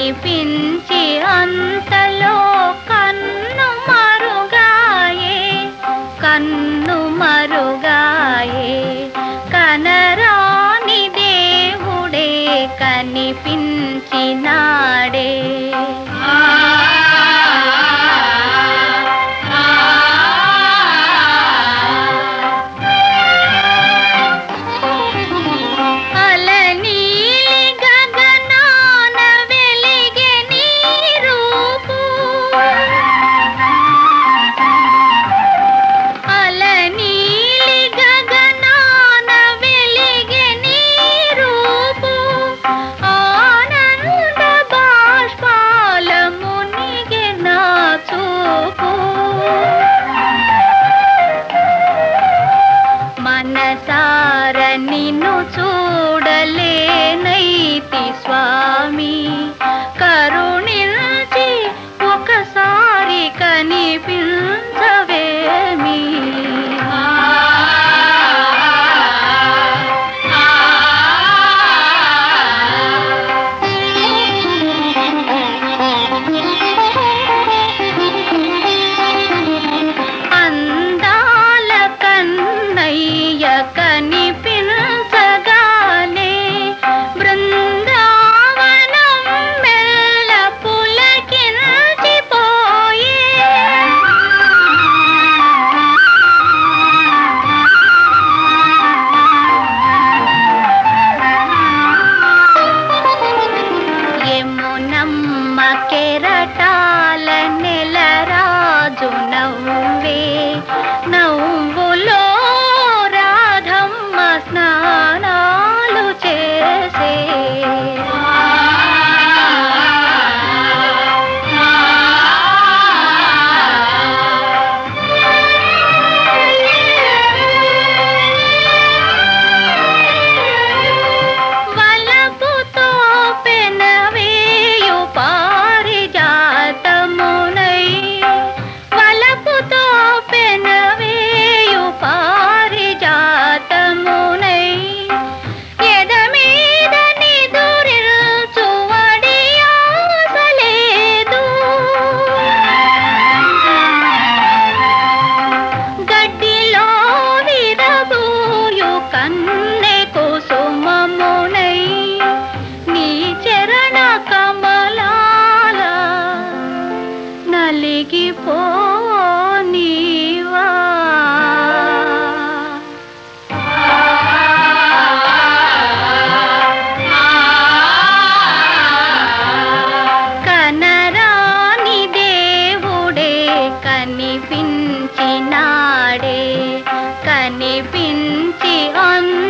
కనిపించి అంతలో కన్ను మరుగాయే కనరాని దేవుడే కనిపించినాడే. మనసార నిన్ను చూడలేనైతి స్వామి, కరుణించి ఒకసారి కనిపించవేమి. కనిపించగానే బృందావనం మెల్ల పులకించిపోయే. యమునమ్మ కెరటాల నెలరాజు నవ్వే నవ్వులో స్నానాలు చేసే. వలపుతో పెనవేయు పారిజాతమునై, వలపుతో పెనవేయు పారిజాతమునై కన్నె కుసుమమునై నీ చరణ కమలాల నలిగిపోనీవా. కనరాని దేవుడే కనిపించినాడే, కనిపించి